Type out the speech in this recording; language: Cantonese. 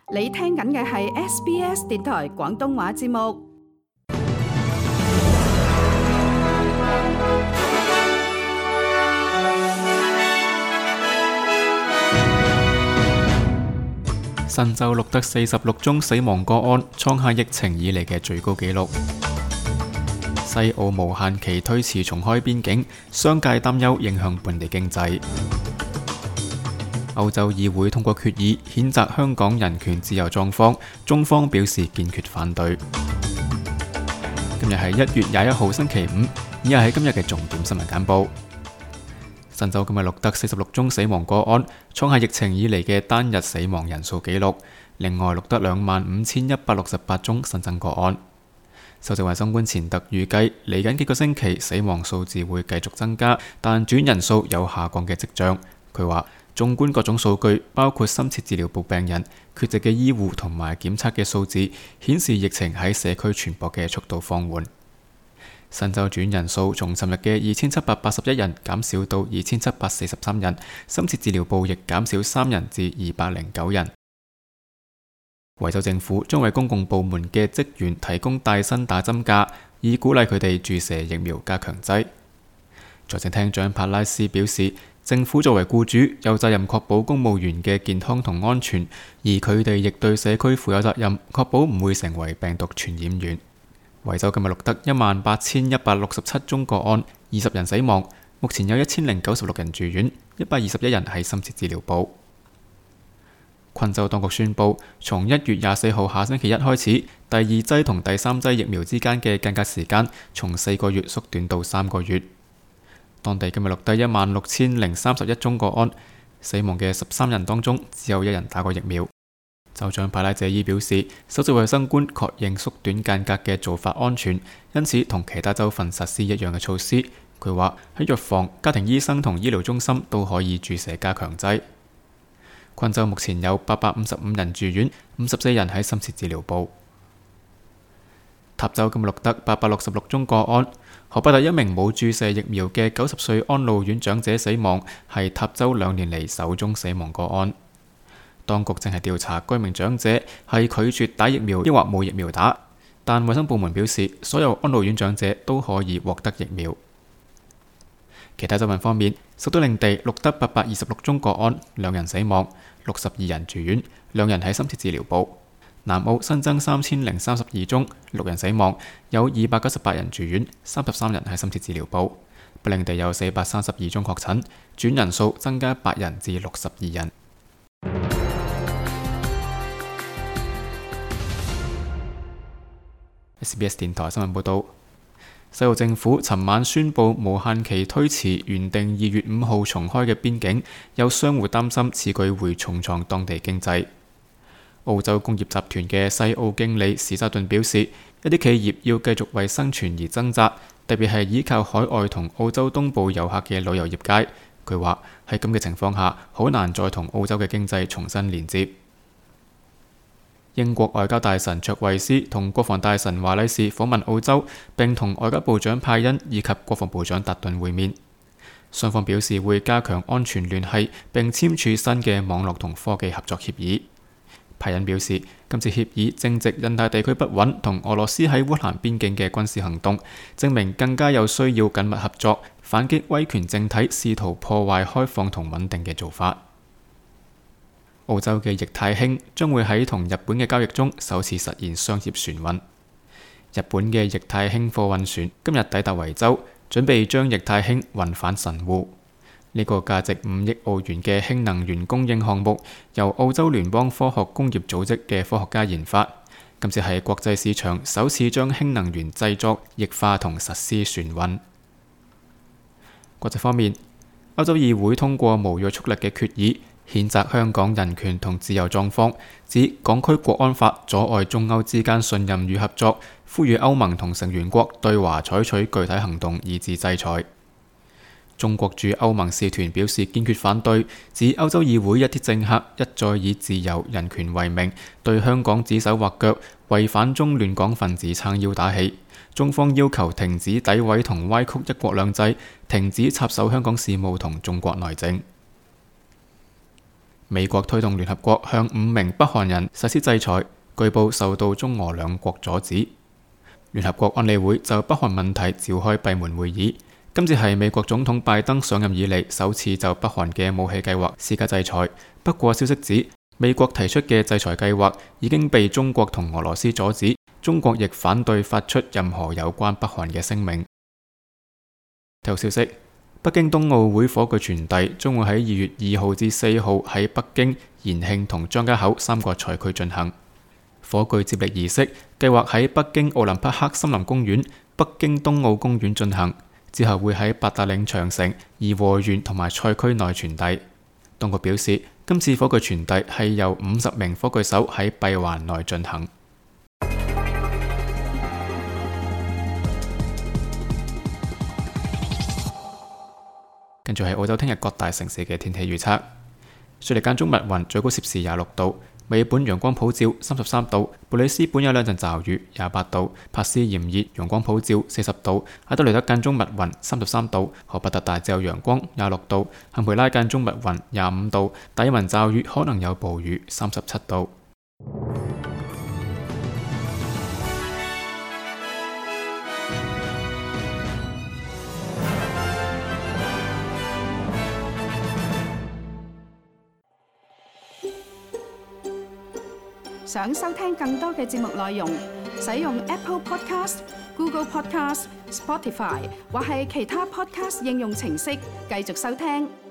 你聽緊嘅係 SBS 電台廣東話節目。 新州錄得46宗死亡個案，創下疫情以嚟嘅最高紀錄。西澳無限期推遲重開邊境，商界擔憂影響本地經濟。歐洲議會通過決議，譴責香港人權自由狀況，中方表示堅決反對。今日係1月21號星期五，以下係今日嘅重點新聞簡報。新州今日錄得46宗死亡個案，創下疫情以嚟嘅單日死亡人數紀錄。另外錄得25,168宗新增個案。首席衛生官錢特預計，嚟緊幾個星期死亡數字會繼續增加，但住院人數有下降嘅跡象。佢話，縱觀各種數據，包括深切治療部病人、缺席嘅醫護同埋檢測嘅數字，顯示疫情喺社區傳播嘅速度放緩。新州住院人數從尋日嘅2,781人減少到2,743人，深切治療部亦減少3人至209人。維州政府將為公共部門嘅職員提供帶薪打針假，以鼓勵佢哋注射疫苗加強劑。財政廳長帕拉斯表示，政府作為僱主有責任確保公務員嘅健康同安全，而佢哋亦對社區負有責任，確保唔會成為病毒傳染源。維州今日錄得18,167宗個案，20人死亡，目前有1,096人住院，121人喺深切治療部。昆州當局宣布，從1月24號下星期一開始，第二劑同第三劑疫苗之間嘅間隔時間從4個月縮短到3個月。當地今日錄得16,031宗個案，死亡嘅13人當中只有1人打過疫苗。州長派拉謝伊表示，首席衛生官確認縮短間隔嘅做法安全，因此同其他州份實施一樣嘅措施。佢話喺藥房、家庭醫生同醫療中心都可以注射加強劑。昆州目前有855人住院，54人喺深切治療部。塔州今日錄得866宗個案，河北第一名冇注射疫苗嘅90歲安老院長者死亡，係塔州2年嚟首宗死亡個案。當局正係調查該名長者係拒絕打疫苗，抑或冇疫苗打，但衛生部門表示，所有安老院長者都可以獲得疫苗。其他州份方面，首都領地錄得826宗個案，2人死亡，62人住院，2人喺深切治療部。南澳新增3032宗，6人死亡，有298人住院，33人喺深切治療部。北領地有432宗確診，住院人數增加8人至62人。SBS 電台新聞報道，西澳政府尋晚宣布無限期推遲原定2月5號重開嘅邊境，有商戶擔心此舉會重創當地經濟。澳洲工業集團嘅西澳經理史沙頓表示，一啲企業要繼續為生存而掙扎，特別係依靠海外同澳洲東部遊客嘅旅遊業界。佢話喺咁嘅情況下，好難再同澳洲嘅經濟重新連接。英國外交大臣卓慧斯同國防大臣華禮士訪問澳洲，並同外交部長派恩以及國防部長達頓會面。雙方表示會加強安全聯繫，並簽署新嘅網絡同科技合作協議。派恩表示，今次協議正值印太地區不穩同俄羅斯喺烏克蘭邊境嘅軍事行動，證明更加有需要緊密合作，反擊威權政體試圖破壞開放同穩定嘅做法。澳洲嘅液態氫將會喺同日本嘅交易中首次實現商業船運。日本嘅液態氫貨運船今日抵達維州，準備將液態氫運返神戶。呢個價值5億澳元嘅氫能源供應項目，由澳洲聯邦科學工業組織嘅科學家研發。今次係國際市場首次將氫能源製作、液化同實施船運。國際方面，歐洲議會通過無約束力嘅決議，譴責香港人權同自由狀況，指港區國安法阻礙中歐之間信任與合作，呼籲歐盟同成員國對華採取具體行動以至制裁。中國駐歐盟使團表示堅決反對，指歐洲議會一啲政客一再以自由人權為名，對香港指手畫腳，為反中亂港分子撐腰打氣。中方要求停止詆毀同歪曲一國兩制，停止插手香港事務同中國內政。 美國推動聯合國向5名北韓人實施制裁，據報受到中俄兩國阻止。聯合國安理會就北韓問題召開閉門會議，今次係美國總統拜登上任以嚟首次就北韓嘅武器計劃施加制裁。不過消息指，美國提出嘅制裁計劃已經被中國同俄羅斯阻止，中國亦反對發出任何有關北韓嘅聲明。體育消息：北京冬奧會火炬傳遞將會喺2月2號至4號喺北京、延慶同張家口3個賽區進行。火炬接力儀式計劃喺北京奧林匹克森林公園、北京冬奧公園進行，之後會喺八達嶺長城、頤和園同埋賽區內傳遞。當局表示，今次火炬傳遞係由50名火炬手喺閉環內進行。跟住係澳洲聽日各大城市嘅天氣預測：雪梨間中密雲，最高攝氏26度；墨爾本陽光普照，33度；布里斯本有2陣驟雨，28度；珀斯炎熱，陽光普照，40度；阿德雷德間中密雲，33度；荷伯特大致有陽光，26度；坎培拉間中密雲，25度；達爾文驟雨，可能有暴雨，37度。 想收聽更多嘅節目內容，使用 Apple Podcast、Google Podcast、Spotify 或係其他 Podcast 應用程式繼續收聽。